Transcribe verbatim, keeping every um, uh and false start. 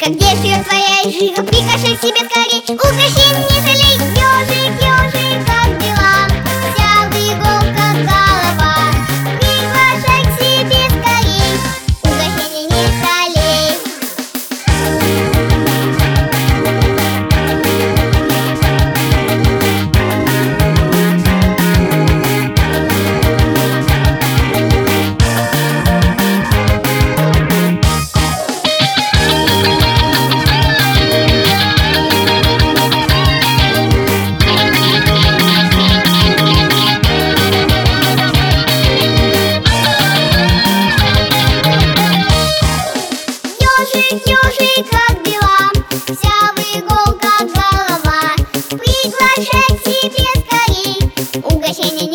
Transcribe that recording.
ежика, где живет твоя ежика? Приглашай к себе скорей, угощение не жалей. Ежик, ежик, как дела? Вся в иголках голова. Приглашай к себе скорей, угощение не жалей. Ежик, ежик, как дела? Вся в иголках голова. Приглашай к себе скорей, угощение не